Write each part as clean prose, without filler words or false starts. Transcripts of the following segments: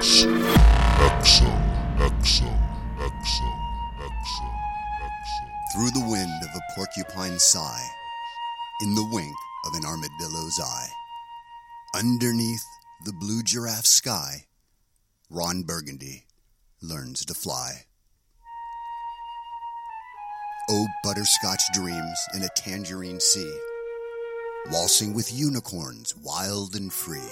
Alex Exum. Through the wind of a porcupine's sigh, in the wink of an armadillo's eye, underneath the blue giraffe sky, Ron Burgundy learns to fly. Oh, butterscotch dreams in a tangerine sea, waltzing with unicorns wild and free,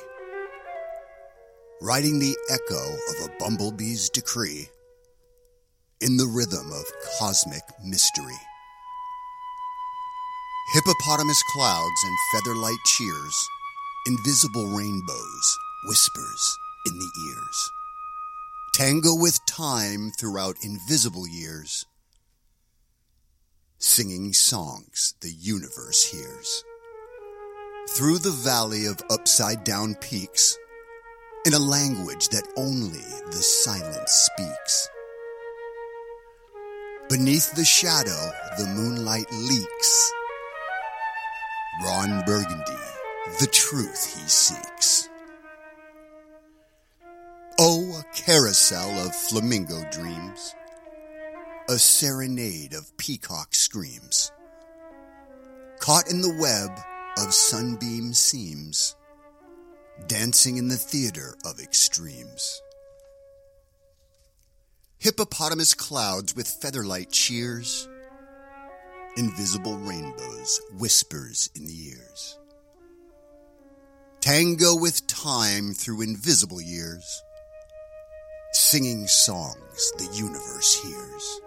riding the echo of a bumblebee's decree in the rhythm of cosmic mystery. Hippopotamus clouds and featherlight cheers, invisible rainbows, whispers in the ears. Tango with time throughout invisible years, singing songs the universe hears. Through the valley of upside-down peaks, in a language that only the silence speaks. Beneath the shadow, the moonlight leaks. Ron Burgundy, the truth he seeks. Oh, a carousel of flamingo dreams, a serenade of peacock screams, caught in the web of sunbeam seams, dancing in the theater of extremes. Hippopotamus clouds with featherlight cheers, invisible rainbows, whispers in the ears. Tango with time through invisible years, singing songs the universe hears.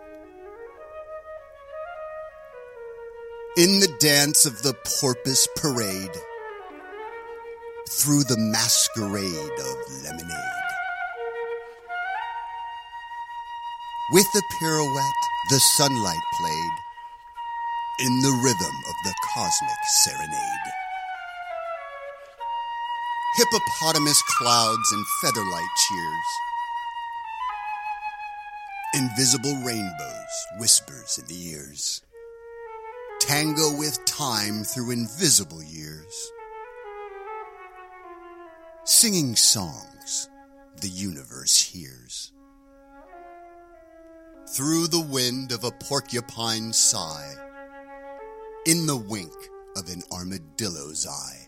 In the dance of the porpoise parade, through the masquerade of lemonade, with the pirouette the sunlight played, in the rhythm of the cosmic serenade. Hippopotamus clouds and featherlight cheers, invisible rainbows, whispers in the ears. Tango with time through invisible years, singing songs the universe hears. Through the wind of a porcupine's sigh, in the wink of an armadillo's eye.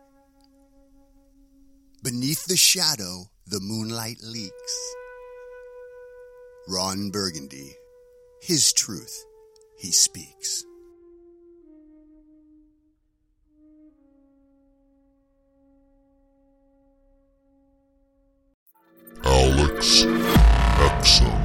Beneath the shadow, the moonlight leaks. Ron Burgundy, his truth he speaks. Alex Exum.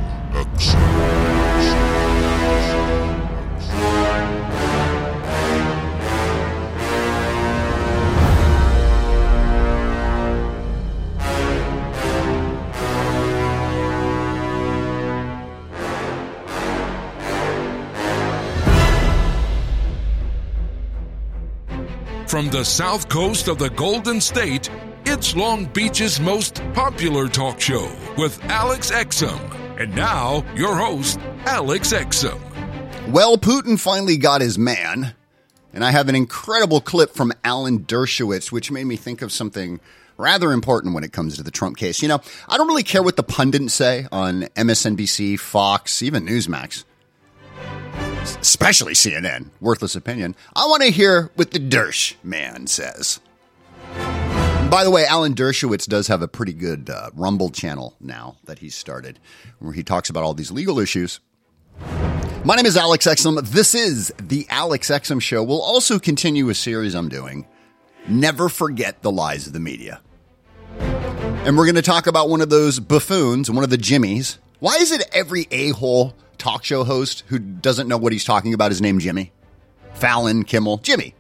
From the south coast of the Golden State, it's Long Beach's most popular talk show with Alex Exum. And now, your host, Alex Exum. Well, Putin finally got his man, and I have an incredible clip from Alan Dershowitz, which made me think of something rather important when it comes to the Trump case. You know, I don't really care what the pundits say on MSNBC, Fox, even Newsmax, especially CNN, worthless opinion. I want to hear what the Dersh man says. By the way, Alan Dershowitz does have a pretty good Rumble channel now that he's started, where he talks about all these legal issues. My name is Alex Exum. This is the Alex Exum Show. We'll also continue a series I'm doing, Never Forget the Lies of the Media. And we're going to talk about one of those buffoons, one of the Jimmies. Why is it every a-hole talk show host who doesn't know what he's talking about is named Jimmy? Fallon, Kimmel, Jimmy.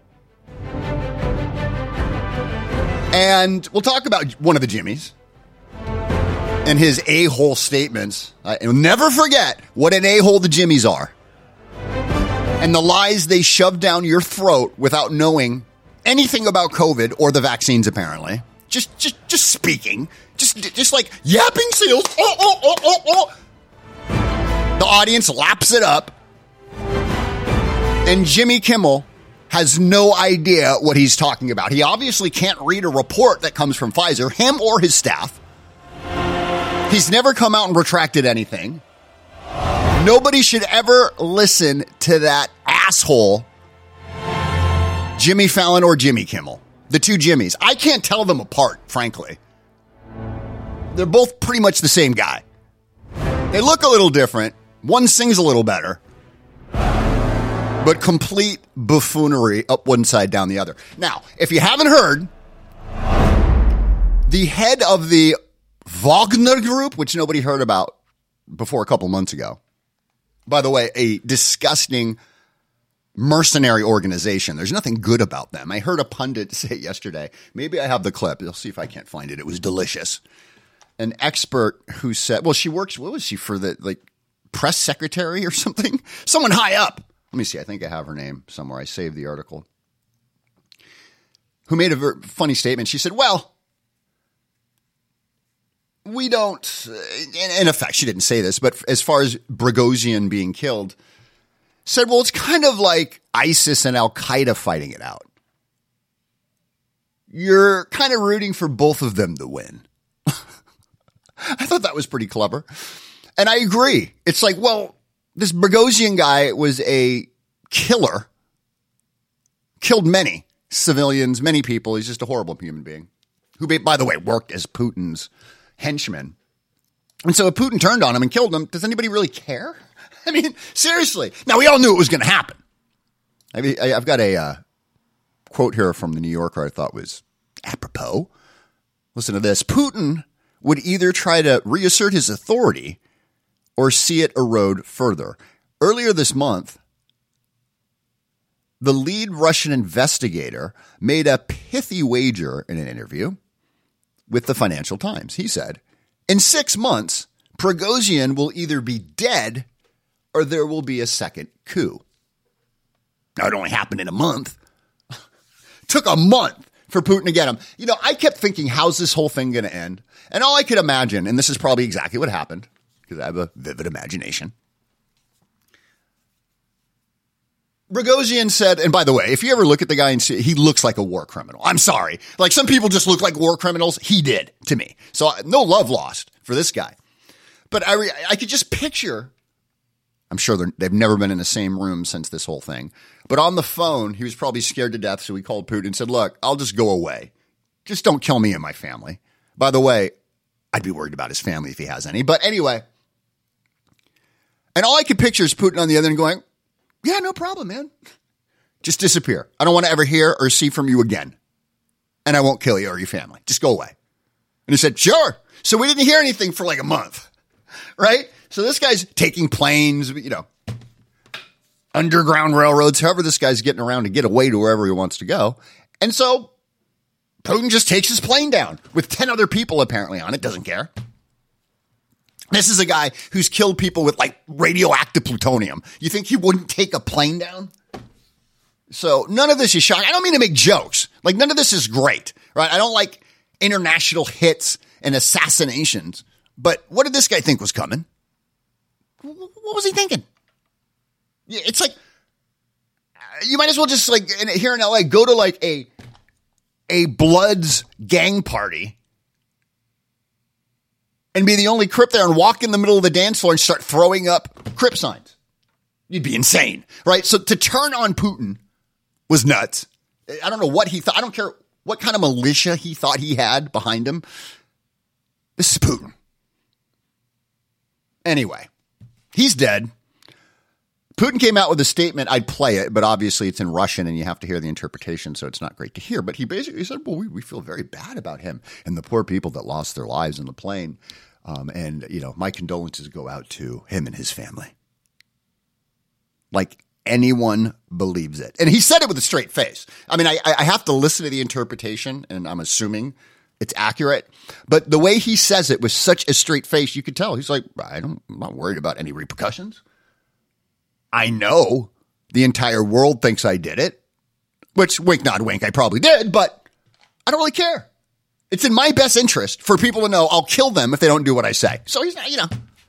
And we'll talk about one of the Jimmies and his a-hole statements. And never forget what an a-hole the Jimmies are. And the lies they shove down your throat without knowing anything about COVID or the vaccines, apparently. Just speaking. Just like yapping seals. The audience laps it up. And Jimmy Kimmel has no idea what he's talking about. He obviously can't read a report that comes from Pfizer, him or his staff. He's never come out and retracted anything. Nobody should ever listen to that asshole, Jimmy Fallon or Jimmy Kimmel. The two Jimmys. I can't tell them apart, frankly. They're both pretty much the same guy. They look a little different. One sings a little better. But complete buffoonery up one side, down the other. Now, if you haven't heard, the head of the Wagner Group, which nobody heard about before a couple months ago. By the way, a disgusting mercenary organization. There's nothing good about them. I heard a pundit say yesterday, maybe I have the clip. You'll see if I can't find it. It was delicious. An expert who said, well, she works, what was she, for the press secretary or something? Someone high up. Let me see. I think I have her name somewhere. I saved the article. Who made a very funny statement. She said, well, we don't, in effect, she didn't say this, but as far as Boghossian being killed, said, well, it's kind of like ISIS and Al-Qaeda fighting it out. You're kind of rooting for both of them to win. I thought that was pretty clever. And I agree. It's like, well, this Boghossian guy was a killer, killed many civilians, many people. He's just a horrible human being who, by the way, worked as Putin's henchman. And so if Putin turned on him and killed him, does anybody really care? I mean, seriously. Now, we all knew it was going to happen. I've got a quote here from the New Yorker I thought was apropos. Listen to this. Putin would either try to reassert his authority or see it erode further. Earlier this month, the lead Russian investigator made a pithy wager in an interview with the Financial Times. He said, in 6 months, Prigozhin will either be dead or there will be a second coup. Now, it only happened in a month. Took a month for Putin to get him. You know, I kept thinking, how's this whole thing going to end? And all I could imagine, and this is probably exactly what happened, because I have a vivid imagination. Prigozhin said, and by the way, if you ever look at the guy and see, he looks like a war criminal. I'm sorry. Like some people just look like war criminals. He did to me. So no love lost for this guy. But I could just picture, I'm sure they've never been in the same room since this whole thing. But on the phone, he was probably scared to death. So he called Putin and said, look, I'll just go away. Just don't kill me and my family. By the way, I'd be worried about his family if he has any. But anyway, and all I could picture is Putin on the other end going, yeah, no problem, man. Just disappear. I don't want to ever hear or see from you again. And I won't kill you or your family. Just go away. And he said, sure. So we didn't hear anything for like a month, right? So this guy's taking planes, you know, underground railroads, however this guy's getting around to get away to wherever he wants to go. And so Putin just takes his plane down with 10 other people apparently on it. Doesn't care. This is a guy who's killed people with like radioactive plutonium. You think he wouldn't take a plane down? So none of this is shocking. I don't mean to make jokes. Like none of this is great, right? I don't like international hits and assassinations. But what did this guy think was coming? What was he thinking? It's like, you might as well just like here in LA, go to like a Bloods gang party and be the only Crip there and walk in the middle of the dance floor and start throwing up Crip signs. You'd be insane, right? So to turn on Putin was nuts. I don't know what he thought. I don't care what kind of militia he thought he had behind him. This is Putin. Anyway, he's dead. Putin came out with a statement. I'd play it, but obviously it's in Russian and you have to hear the interpretation, so it's not great to hear. But he basically said, well, we feel very bad about him and the poor people that lost their lives in the plane. And, you know, my condolences go out to him and his family. Like anyone believes it. And he said it with a straight face. I mean, I have to listen to the interpretation, and I'm assuming it's accurate. But the way he says it with such a straight face, you could tell. He's like, I'm not worried about any repercussions. I know the entire world thinks I did it, which wink, not wink, I probably did, but I don't really care. It's in my best interest for people to know I'll kill them if they don't do what I say. So he's not, you know.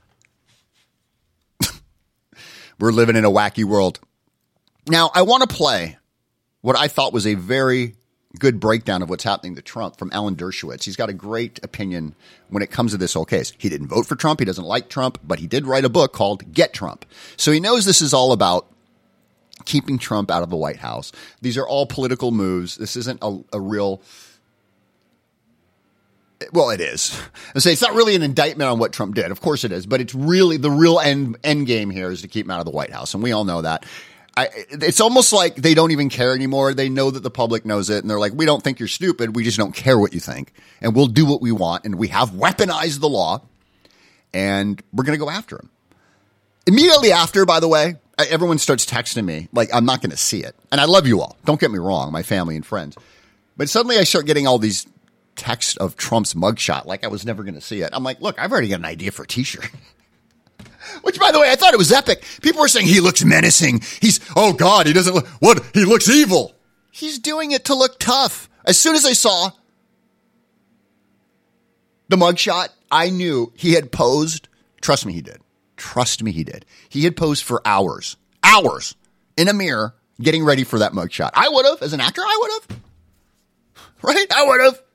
We're living in a wacky world. Now, I want to play what I thought was a very good breakdown of what's happening to Trump from Alan Dershowitz. He's got a great opinion when it comes to this whole case. He didn't vote for Trump. He doesn't like Trump, but he did write a book called Get Trump. So he knows this is all about keeping Trump out of the White House. These are all political moves. This isn't a real... Well, it is. I say it's not really an indictment on what Trump did. Of course it is. But it's really the real end game here is to keep him out of the White House. And we all know that. It's almost like they don't even care anymore. They know that the public knows it. And they're like, we don't think you're stupid. We just don't care what you think. And we'll do what we want. And we have weaponized the law. And we're going to go after him. Immediately after, by the way, everyone starts texting me. Like, I'm not going to see it. And I love you all. Don't get me wrong, my family and friends. But suddenly I start getting all these texts of Trump's mugshot. Like I was never going to see it. I'm like, look, I've already got an idea for a t-shirt. Which, by the way, I thought it was epic. People were saying he looks menacing. Oh God, he doesn't look, what? He looks evil. He's doing it to look tough. As soon as I saw the mugshot, I knew he had posed. Trust me, he did. Trust me, he did. He had posed for hours in a mirror getting ready for that mugshot. I would have, as an actor, I would have. Right? I would have.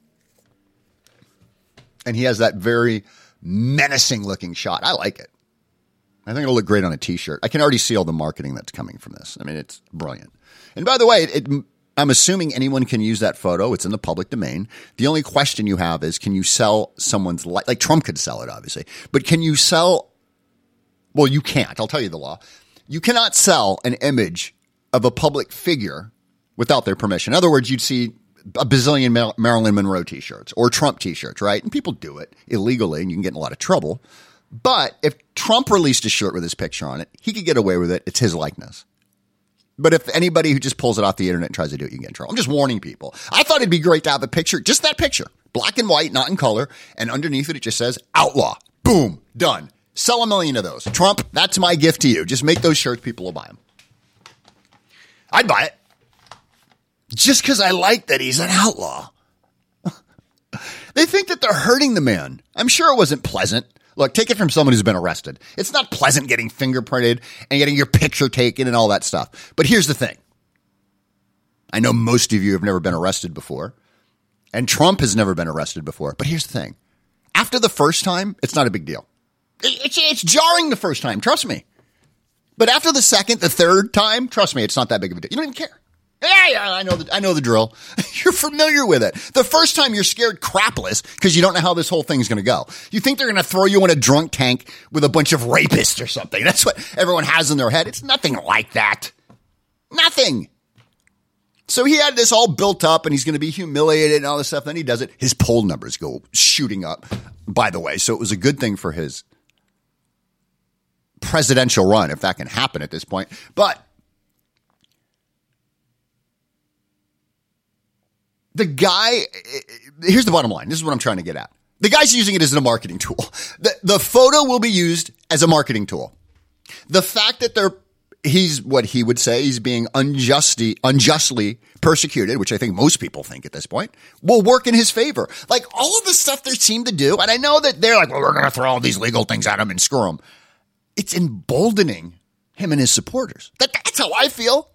And he has that very menacing looking shot. I like it. I think it'll look great on a t-shirt. I can already see all the marketing that's coming from this. I mean, it's brilliant. And by the way, I'm assuming anyone can use that photo. It's in the public domain. The only question you have is, can you sell someone's life? Like Trump could sell it, obviously. But can you sell? Well, you can't. I'll tell you the law. You cannot sell an image of a public figure without their permission. In other words, you'd see a bazillion Marilyn Monroe t-shirts or Trump t-shirts, right? And people do it illegally and you can get in a lot of trouble. But if Trump released a shirt with his picture on it, he could get away with it. It's his likeness. But if anybody who just pulls it off the internet and tries to do it, you can get in trouble. I'm just warning people. I thought it'd be great to have a picture, just that picture, black and white, not in color. And underneath it just says outlaw. Boom. Done. Sell 1 million of those. Trump, that's my gift to you. Just make those shirts. People will buy them. I'd buy it. Just because I like that he's an outlaw. They think that they're hurting the man. I'm sure it wasn't pleasant. Look, take it from someone who's been arrested. It's not pleasant getting fingerprinted and getting your picture taken and all that stuff. But here's the thing. I know most of you have never been arrested before. And Trump has never been arrested before. But here's the thing. After the first time, it's not a big deal. It's jarring the first time. Trust me. But after the second, the third time, trust me, it's not that big of a deal. You don't even care. Yeah, I know the drill. You're familiar with it. The first time you're scared crapless because you don't know how this whole thing's going to go. You think they're going to throw you in a drunk tank with a bunch of rapists or something. That's what everyone has in their head. It's nothing like that. Nothing. So he had this all built up and he's going to be humiliated and all this stuff. Then he does it. His poll numbers go shooting up, by the way. So it was a good thing for his presidential run, if that can happen at this point. But the guy, here's the bottom line. This is what I'm trying to get at. The guy's using it as a marketing tool. The photo will be used as a marketing tool. The fact that he's what he would say, he's being unjustly persecuted, which I think most people think at this point, will work in his favor. Like all of the stuff they seem to do, and I know that they're like, well, we're going to throw all these legal things at him and screw him. It's emboldening him and his supporters. That's how I feel.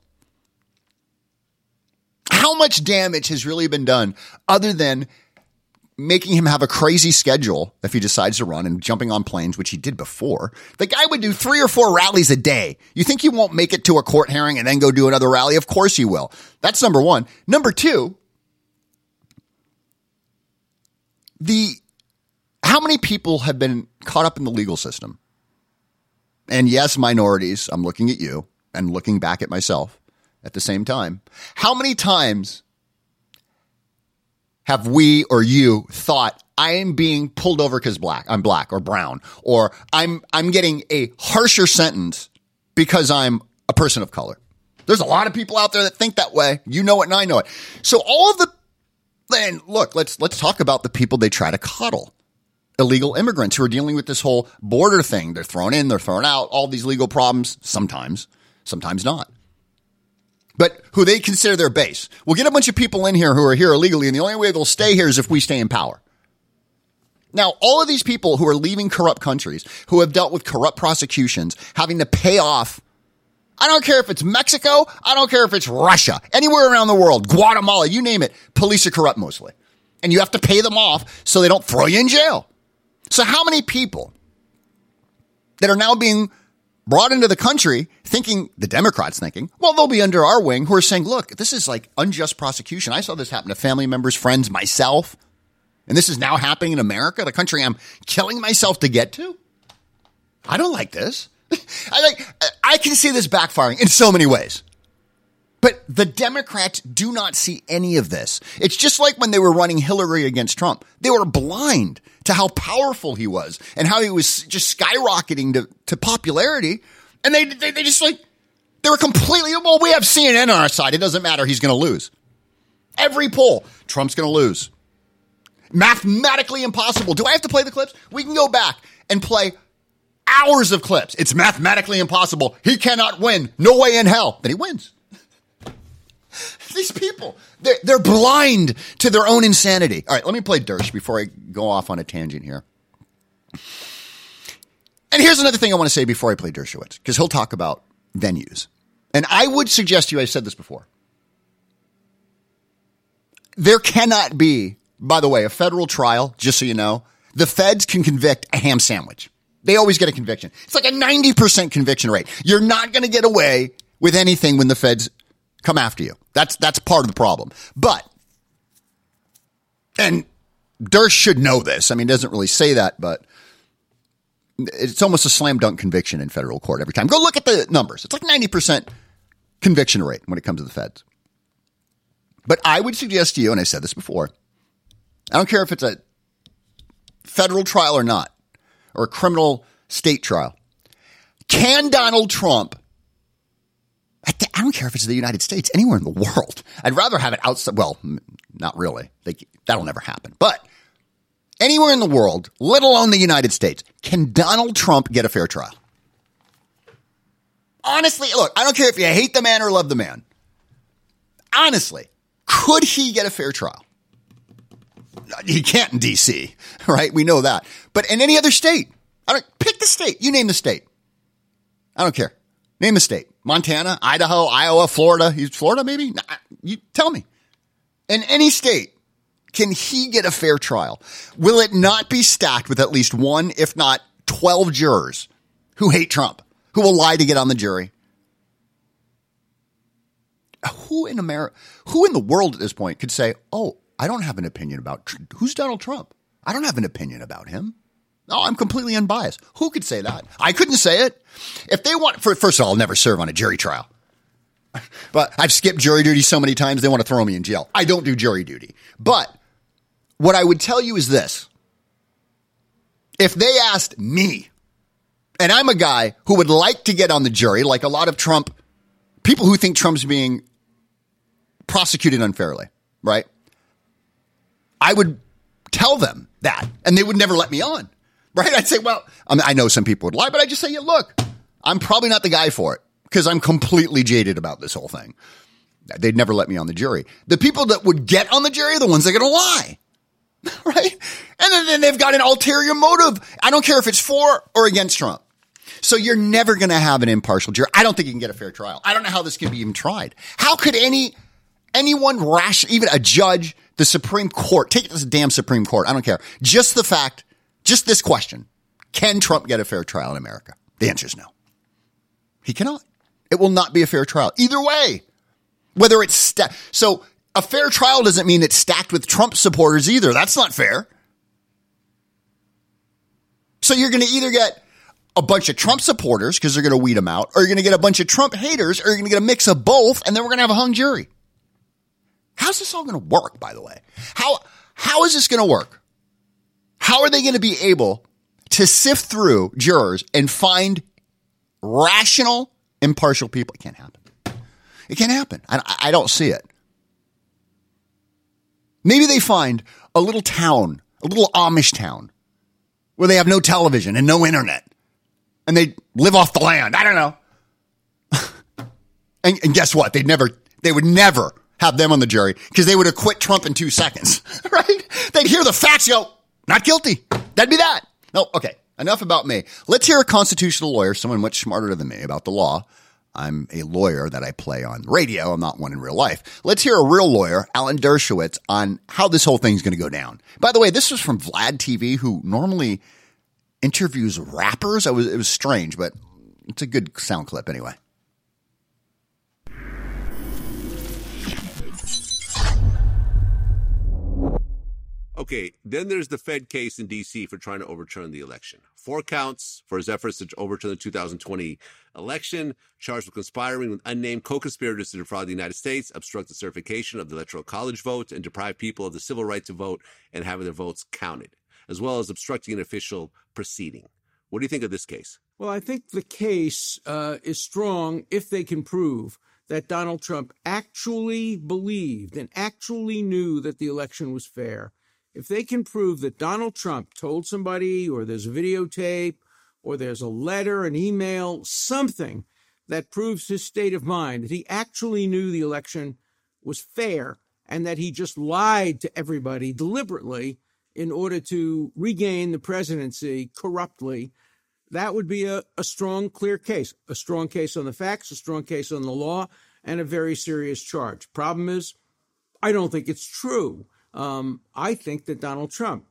How much damage has really been done other than making him have a crazy schedule if he decides to run and jumping on planes, which he did before? The guy would do 3 or 4 rallies a day. You think he won't make it to a court hearing and then go do another rally? Of course he will. That's number one. Number two, how many people have been caught up in the legal system? And yes, minorities, I'm looking at you and looking back at myself at the same time. How many times have we or you thought I am being pulled over because I'm black or brown, or I'm getting a harsher sentence because I'm a person of color? There's a lot of people out there that think that way. You know it and I know it. So and look, let's talk about the people they try to coddle. Illegal immigrants who are dealing with this whole border thing. They're thrown in, they're thrown out, all these legal problems, sometimes not. But who they consider their base. We'll get a bunch of people in here who are here illegally, and the only way they'll stay here is if we stay in power. Now, all of these people who are leaving corrupt countries, who have dealt with corrupt prosecutions, having to pay off I don't care if it's Mexico. I don't care if it's Russia. Anywhere around the world, Guatemala, you name it. Police are corrupt mostly. And you have to pay them off so they don't throw you in jail. So how many people that are now being brought into the country thinking, the Democrats thinking, well, they'll be under our wing, who are saying, look, this is like unjust prosecution. I saw this happen to family members, friends, myself. And this is now happening in America, the country I'm killing myself to get to. I don't like this. I can see this backfiring in so many ways. But the Democrats do not see any of this. It's just like when they were running Hillary against Trump. They were blind to how powerful he was and how he was just skyrocketing to popularity. And they just they were completely, well, we have CNN on our side. It doesn't matter. He's going to lose. Every poll, Trump's going to lose. Mathematically impossible. Do I have to play the clips? We can go back and play hours of clips. It's mathematically impossible. He cannot win. No way in hell. Then he wins. These people, they're blind to their own insanity. All right, let me play Dersh before I go off on a tangent here. And here's another thing I want to say before I play Dershowitz, because he'll talk about venues. And I would suggest to you, I've said this before, there cannot be, by the way, a federal trial, just so you know, the feds can convict a ham sandwich. They always get a conviction. It's like a 90% conviction rate. You're not going to get away with anything when the feds come after you. That's part of the problem. But, and Dersh should know this. I mean, it doesn't really say that, but it's almost a slam dunk conviction in federal court every time. Go look at the numbers. It's like 90% conviction rate when it comes to the feds. But I would suggest to you, and I said this before, I don't care if it's a federal trial or not, or a criminal state trial. Can Donald Trump, I don't care if it's the United States, anywhere in the world. I'd rather have it outside. Well, not really. That'll never happen. But anywhere in the world, let alone the United States, can Donald Trump get a fair trial? Honestly, look, I don't care if you hate the man or love the man. Honestly, could he get a fair trial? He can't in D.C., right? We know that. But in any other state, pick the state. You name the state. I don't care. Name a state. Montana, Idaho, Iowa, Florida. Florida, maybe? Nah, you tell me. In any state, can he get a fair trial? Will it not be stacked with at least one, if not 12 jurors who hate Trump, who will lie to get on the jury? Who in the world at this point could say, oh, I don't have an opinion about who's Donald Trump? I don't have an opinion about him. No, I'm completely unbiased. Who could say that? I couldn't say it. If they want, first of all, I'll never serve on a jury trial. But I've skipped jury duty so many times, they want to throw me in jail. I don't do jury duty. But what I would tell you is this. If they asked me, and I'm a guy who would like to get on the jury, like a lot of people who think Trump's being prosecuted unfairly, right? I would tell them that, and they would never let me on, right? I'd say, well, I know some people would lie, but I just say, yeah, look, I'm probably not the guy for it because I'm completely jaded about this whole thing. They'd never let me on the jury. The people that would get on the jury are the ones that are going to lie, right? And then they've got an ulterior motive. I don't care if it's for or against Trump. So you're never going to have an impartial jury. I don't think you can get a fair trial. I don't know how this can be even tried. How could anyone even a judge, the Supreme Court, take it to the damn Supreme Court, I don't care. Just this question, can Trump get a fair trial in America? The answer is no. He cannot. It will not be a fair trial. Either way, whether it's so a fair trial doesn't mean it's stacked with Trump supporters either. That's not fair. So you're going to either get a bunch of Trump supporters because they're going to weed them out, or you're going to get a bunch of Trump haters, or you're going to get a mix of both, and then we're going to have a hung jury. How's this all going to work, by the way? How is this going to work? How are they going to be able to sift through jurors and find rational, impartial people? It can't happen. It can't happen. I don't see it. Maybe they find a little town, a little Amish town, where they have no television and no internet, and they live off the land. I don't know. and guess what? They would never have them on the jury because they would acquit Trump in 2 seconds, right? They'd hear the facts, go, not guilty. That'd be that. No, okay. Enough about me. Let's hear a constitutional lawyer, someone much smarter than me about the law, I'm a lawyer that I play on radio. I'm not one in real life. Let's hear a real lawyer, Alan Dershowitz, on how this whole thing's going to go down. By the way, this was from Vlad TV, who normally interviews rappers. It was strange, but it's a good sound clip anyway. Okay, then there's the Fed case in D.C. for trying to overturn the election. 4 counts for his efforts to overturn the 2020 election, charged with conspiring with unnamed co-conspirators to defraud the United States, obstruct the certification of the Electoral College vote, and deprive people of the civil right to vote and having their votes counted, as well as obstructing an official proceeding. What do you think of this case? Well, I think the case is strong if they can prove that Donald Trump actually believed and actually knew that the election was fair. If they can prove that Donald Trump told somebody, or there's a videotape, or there's a letter, an email, something that proves his state of mind, that he actually knew the election was fair and that he just lied to everybody deliberately in order to regain the presidency corruptly, that would be a strong, clear case. A strong case on the facts, a strong case on the law, and a very serious charge. Problem is, I don't think it's true. I think that Donald Trump,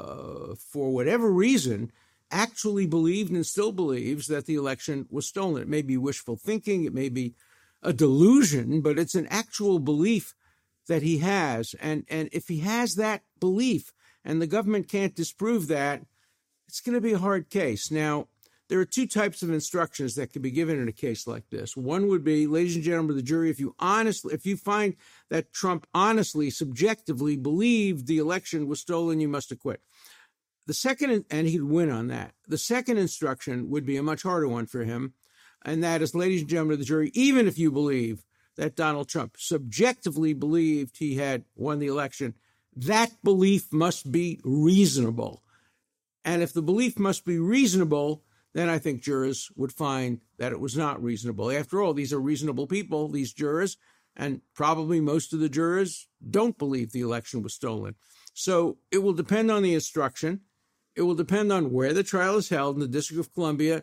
for whatever reason, actually believed and still believes that the election was stolen. It may be wishful thinking, it may be a delusion, but it's an actual belief that he has. And if he has that belief and the government can't disprove that, it's going to be a hard case. Now, there are 2 types of instructions that could be given in a case like this. One would be, ladies and gentlemen of the jury, if you find that Trump honestly, subjectively believed the election was stolen, you must acquit. The second, and he'd win on that. The second instruction would be a much harder one for him, and that is, ladies and gentlemen of the jury, even if you believe that Donald Trump subjectively believed he had won the election, that belief must be reasonable. And if the belief must be reasonable, then I think jurors would find that it was not reasonable. After all, these are reasonable people, these jurors, and probably most of the jurors don't believe the election was stolen. So it will depend on the instruction. It will depend on where the trial is held. In the District of Columbia,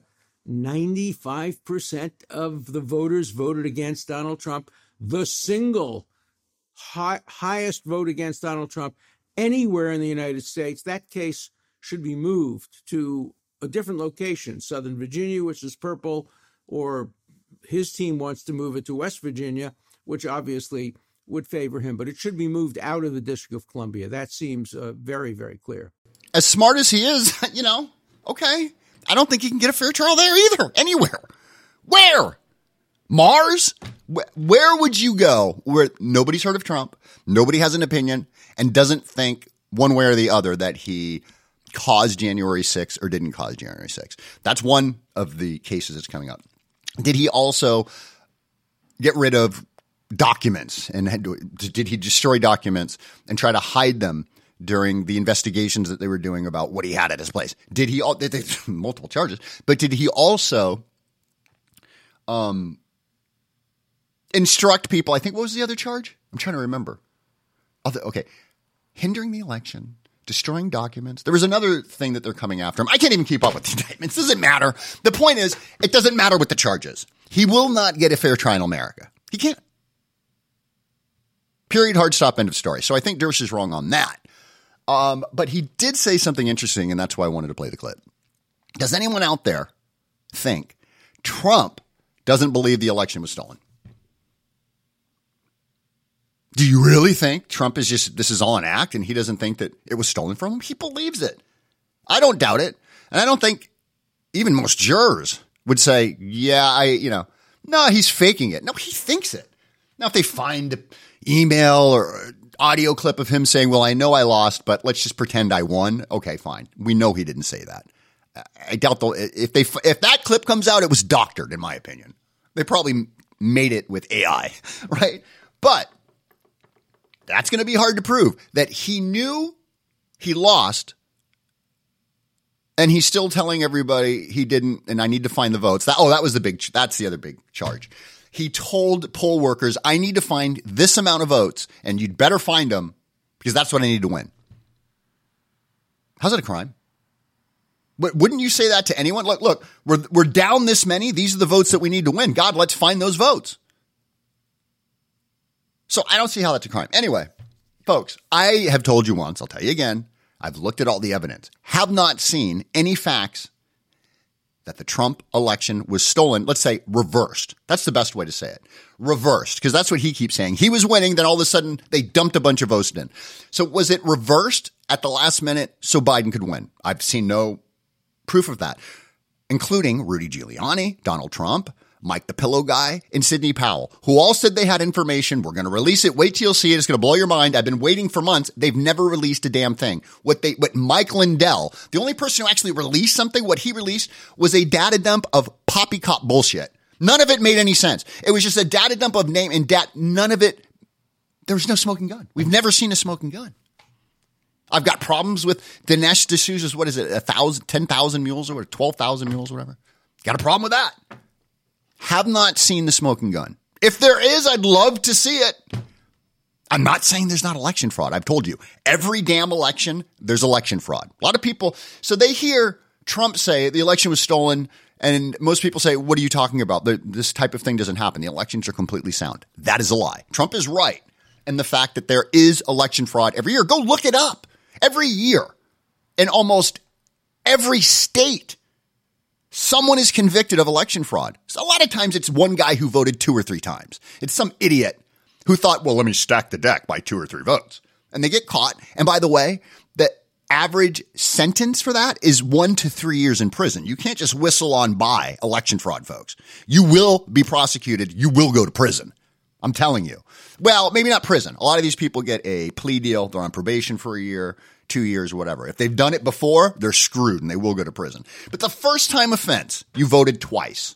95% of the voters voted against Donald Trump, the single highest vote against Donald Trump anywhere in the United States. That case should be moved to a different location, Southern Virginia, which is purple, or his team wants to move it to West Virginia, which obviously would favor him. But it should be moved out of the District of Columbia. That seems very, very clear. As smart as he is, okay. I don't think he can get a fair trial there either, anywhere. Where? Mars? Where would you go where nobody's heard of Trump, nobody has an opinion, and doesn't think one way or the other that he caused January 6th or didn't cause January 6th? That's one of the cases that's coming up. Did he also get rid of documents, and did he destroy documents and try to hide them during the investigations that they were doing about what he had at his place? Did he multiple charges, but did he also instruct people? I think, what was the other charge? I'm trying to remember. Okay. Hindering the election, destroying documents. There was another thing that they're coming after him. I can't even keep up with the indictments. Doesn't matter. The point is, it doesn't matter what the charge is. He will not get a fair trial in America. He can't. Period, hard stop, end of story. So I think Dersh is wrong on that. But he did say something interesting, and that's why I wanted to play the clip. Does anyone out there think Trump doesn't believe the election was stolen? Do you really think Trump is this is all an act and he doesn't think that it was stolen from him? He believes it. I don't doubt it. And I don't think even most jurors would say, no, he's faking it. No, he thinks it. Now, if they find an email or audio clip of him saying, well, I know I lost, but let's just pretend I won. Okay, fine. We know he didn't say that. I doubt if that clip comes out, it was doctored, in my opinion. They probably made it with AI, right? But that's going to be hard to prove, that he knew he lost and he's still telling everybody he didn't, and I need to find the votes. That's the other big charge. He told poll workers, I need to find this amount of votes and you'd better find them because that's what I need to win. How's that a crime? But wouldn't you say that to anyone? Look, we're down this many. These are the votes that we need to win. God, let's find those votes. So I don't see how that's a crime. Anyway, folks, I have told you once, I'll tell you again, I've looked at all the evidence, have not seen any facts that the Trump election was stolen, let's say reversed. That's the best way to say it. Reversed, because that's what he keeps saying. He was winning, then all of a sudden they dumped a bunch of votes in. So was it reversed at the last minute so Biden could win? I've seen no proof of that, including Rudy Giuliani, Donald Trump, Mike the Pillow Guy, and Sidney Powell, who all said they had information. We're going to release it. Wait till you'll see it. It's going to blow your mind. I've been waiting for months. They've never released a damn thing. What Mike Lindell, the only person who actually released something, what he released was a data dump of poppycock bullshit. None of it made any sense. It was just a data dump of name and none of it. There was no smoking gun. We've never seen a smoking gun. I've got problems with Dinesh D'Souza's, 10,000 mules or 12,000 mules or whatever. Got a problem with that. Have not seen the smoking gun. If there is, I'd love to see it. I'm not saying there's not election fraud. I've told you, every damn election, there's election fraud. A lot of people, so they hear Trump say the election was stolen, and most people say, what are you talking about? This type of thing doesn't happen. The elections are completely sound. That is a lie. Trump is right. And the fact that there is election fraud every year, go look it up. Every year, in almost every state, someone is convicted of election fraud. So a lot of times it's one guy who voted 2 or 3 times. It's some idiot who thought, well, let me stack the deck by 2 or 3 votes. And they get caught. And by the way, the average sentence for that is 1 to 3 years in prison. You can't just whistle on by election fraud, folks. You will be prosecuted. You will go to prison. I'm telling you. Well, maybe not prison. A lot of these people get a plea deal. They're on probation for a year, 2 years, whatever. If they've done it before, they're screwed and they will go to prison. But the first time offense, you voted twice.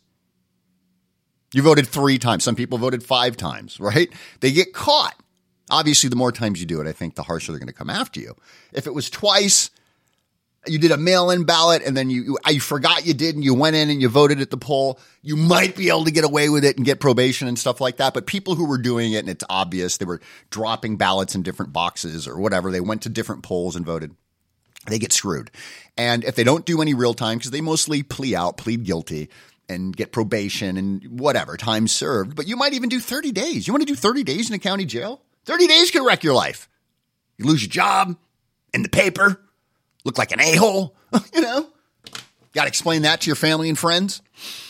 You voted 3 times. Some people voted 5 times, right? They get caught. Obviously, the more times you do it, I think the harsher they're going to come after you. If it was twice, you did a mail-in ballot and then you forgot you did and you went in and you voted at the poll, you might be able to get away with it and get probation and stuff like that. But people who were doing it, and it's obvious, they were dropping ballots in different boxes or whatever. They went to different polls and voted. They get screwed. And if they don't do any real time, because they mostly plead guilty and get probation and whatever, time served. But you might even do 30 days. You want to do 30 days in a county jail? 30 days can wreck your life. You lose your job, in the paper, look like an a-hole, you know? Got to explain that to your family and friends.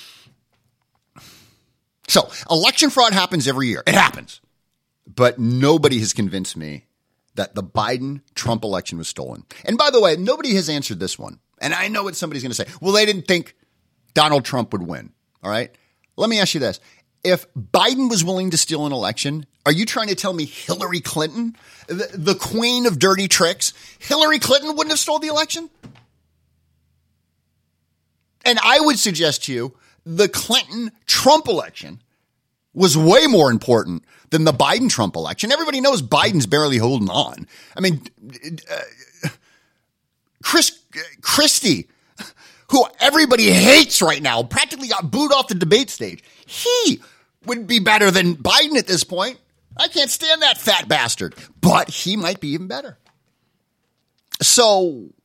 So election fraud happens every year. It happens. But nobody has convinced me that the Biden-Trump election was stolen. And by the way, nobody has answered this one. And I know what somebody's going to say. Well, they didn't think Donald Trump would win. All right? Let me ask you this. If Biden was willing to steal an election, are you trying to tell me Hillary Clinton, the queen of dirty tricks, Hillary Clinton wouldn't have stole the election? And I would suggest to you the Clinton-Trump election was way more important than the Biden-Trump election. Everybody knows Biden's barely holding on. I mean, Chris Christie, who everybody hates right now, practically got booed off the debate stage. He would be better than Biden at this point. I can't stand that fat bastard, but he might be even better. So,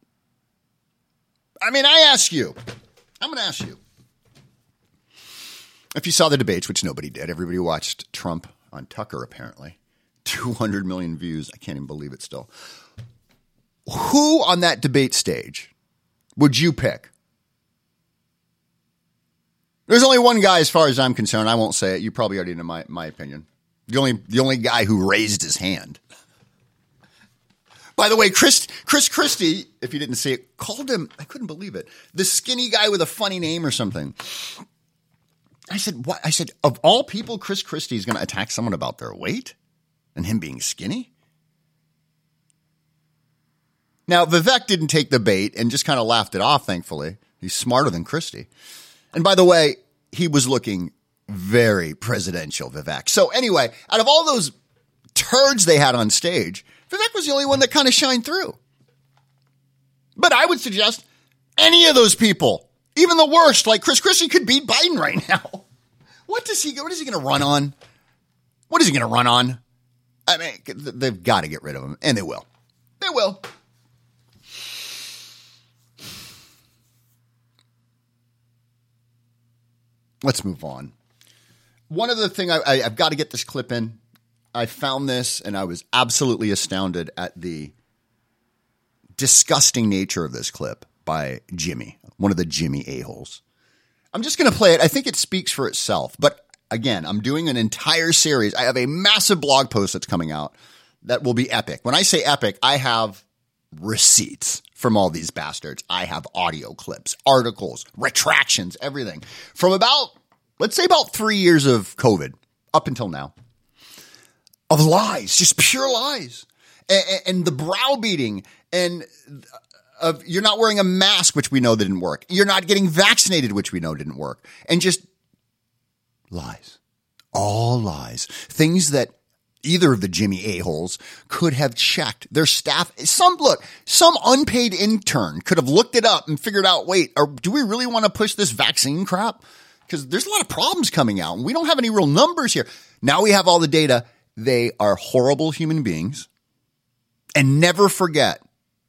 I mean, I'm going to ask you, if you saw the debates, which nobody did, everybody watched Trump on Tucker, apparently. 200 million views. I can't even believe it still. Who on that debate stage would you pick? There's only one guy as far as I'm concerned. I won't say it. You probably already know my opinion. The only guy who raised his hand. By the way, Chris Christie, if you didn't see it, called him, I couldn't believe it, the skinny guy with a funny name or something. I said, what? I said, of all people, Chris Christie is going to attack someone about their weight and him being skinny? Now, Vivek didn't take the bait and just kind of laughed it off, thankfully. He's smarter than Christie. And by the way, he was looking very presidential, Vivek. So anyway, out of all those turds they had on stage, Vivek was the only one that kind of shined through. But I would suggest any of those people, even the worst, like Chris Christie, could beat Biden right now. What is he going to run on? What is he going to run on? I mean, they've got to get rid of him, and they will. They will. let's move on. One other thing, I've got to get this clip in. I found this and I was absolutely astounded at the disgusting nature of this clip by Jimmy, one of the Jimmy a-holes. I'm just going to play it. I think it speaks for itself. But again, I'm doing an entire series. I have a massive blog post that's coming out that will be epic. When I say epic, I have receipts from all these bastards. I have audio clips, articles, retractions, everything from about, let's say about 3 years of COVID up until now, of lies, just pure lies, and the browbeating, and of you're not wearing a mask, which we know didn't work. You're not getting vaccinated, which we know didn't work, and just lies, all lies, things that either of the Jimmy a-holes could have checked. Their staff, some unpaid intern could have looked it up and figured out, wait, do we really want to push this vaccine crap? Because there's a lot of problems coming out and we don't have any real numbers here. Now we have all the data. They are horrible human beings. And never forget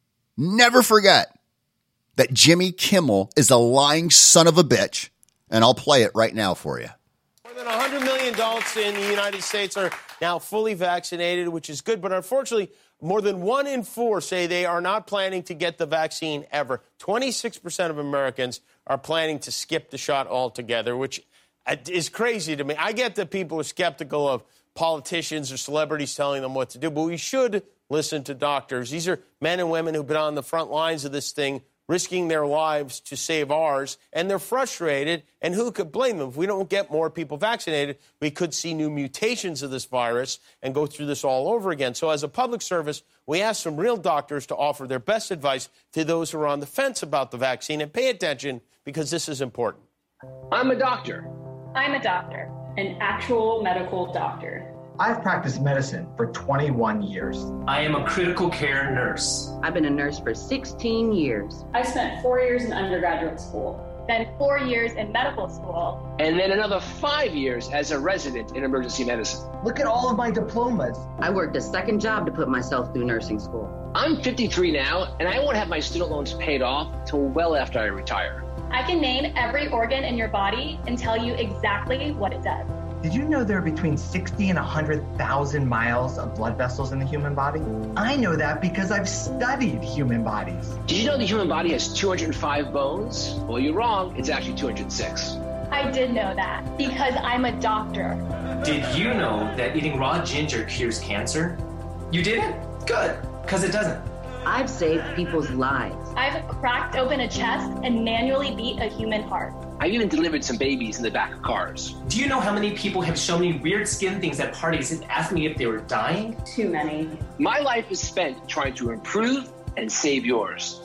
that Jimmy Kimmel is a lying son of a bitch. And I'll play it right now for you. More than 100 million adults in the United States are now fully vaccinated, which is good. But unfortunately, more than 1 in 4 say they are not planning to get the vaccine ever. 26% of Americans are planning to skip the shot altogether, which is crazy to me. I get that people are skeptical of politicians or celebrities telling them what to do, but we should listen to doctors. These are men and women who've been on the front lines of this thing, risking their lives to save ours, and they're frustrated, and who could blame them? If we don't get more people vaccinated, we could see new mutations of this virus and go through this all over again. So as a public service, we ask some real doctors to offer their best advice to those who are on the fence about the vaccine, and pay attention because this is important. I'm a doctor. I'm a doctor, an actual medical doctor. I've practiced medicine for 21 years. I am a critical care nurse. I've been a nurse for 16 years. I spent 4 years in undergraduate school, then 4 years in medical school, and then another 5 years as a resident in emergency medicine. Look at all of my diplomas. I worked a second job to put myself through nursing school. I'm 53 now, and I won't have my student loans paid off till well after I retire. I can name every organ in your body and tell you exactly what it does. Did you know there are between 60 and 100,000 miles of blood vessels in the human body? I know that because I've studied human bodies. Did you know the human body has 205 bones? Well, you're wrong. It's actually 206. I did know that because I'm a doctor. Did you know that eating raw ginger cures cancer? You didn't? Good, because it doesn't. I've saved people's lives. I've cracked open a chest and manually beat a human heart. I've even delivered some babies in the back of cars. Do you know how many people have shown me weird skin things at parties and asked me if they were dying? Too many. My life is spent trying to improve and save yours.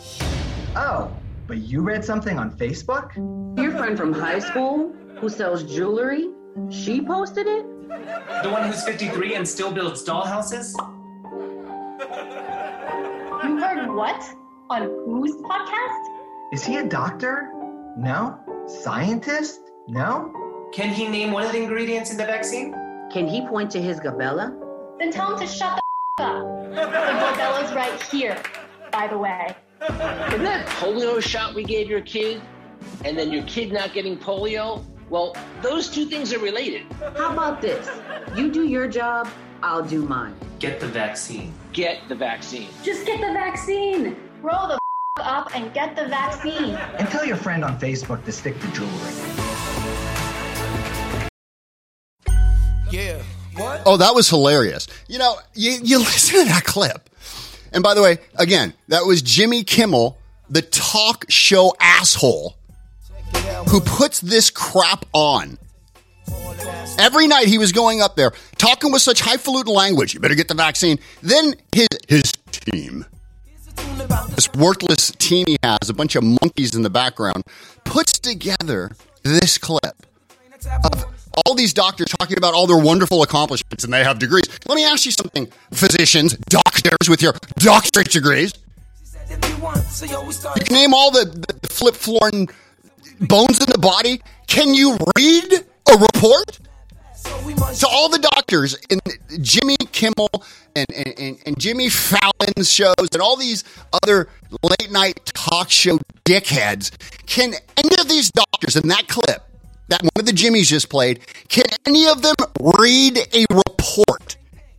Oh, but you read something on Facebook? Your friend from high school who sells jewelry, she posted it? The one who's 53 and still builds dollhouses? You heard what? On whose podcast? Is he a doctor? No? Scientist? No? Can he name one of the ingredients in the vaccine? Can he point to his gabella? Then tell him to shut the up. The gabella's right here, by the way. Isn't that polio shot we gave your kid, and then your kid not getting polio? Well, those two things are related. How about this? You do your job, I'll do mine. Get the vaccine. Get the vaccine. Just get the vaccine. Grow the up and get the vaccine. And tell your friend on Facebook to stick to jewelry. Yeah. What? Oh, that was hilarious. You know, you listen to that clip. And by the way, again, that was Jimmy Kimmel, the talk show asshole, who puts this crap on. Every night he was going up there, talking with such highfalutin language, you better get the vaccine. Then his team, this worthless team he has, a bunch of monkeys in the background, puts together this clip of all these doctors talking about all their wonderful accomplishments, and they have degrees. Let me ask you something, physicians, doctors with your doctorate degrees. You can name all the flip-florin bones in the body. Can you read a report? So all the doctors in Jimmy Kimmel and Jimmy Fallon's shows and all these other late night talk show dickheads, can any of these doctors in that clip that one of the Jimmys just played, can any of them read a report?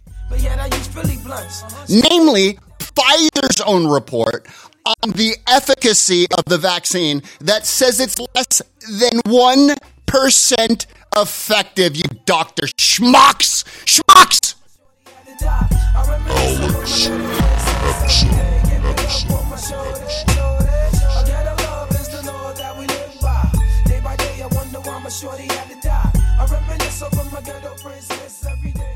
Namely, Pfizer's own report on the efficacy of the vaccine that says it's less than 1% effective, you Dr. Schmucks! Schmucks! Shorty had to die. I reminisce over my ghetto princess every day.